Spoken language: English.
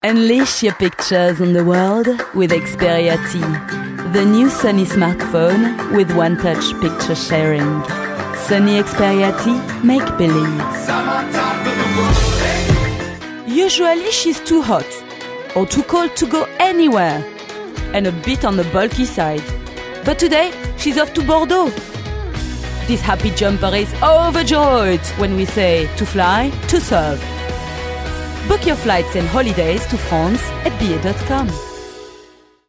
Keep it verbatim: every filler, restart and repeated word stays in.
Unleash your pictures on the world with Xperia T, the new Sony smartphone with one-touch picture sharing. Sony Xperia T, make believe. Usually she's too hot or too cold to go anywhere and a bit on the bulky side. But today she's off to Bordeaux. This happy jumper is overjoyed when we say to fly, to serve. Book your flights and holidays to France at B A dot com.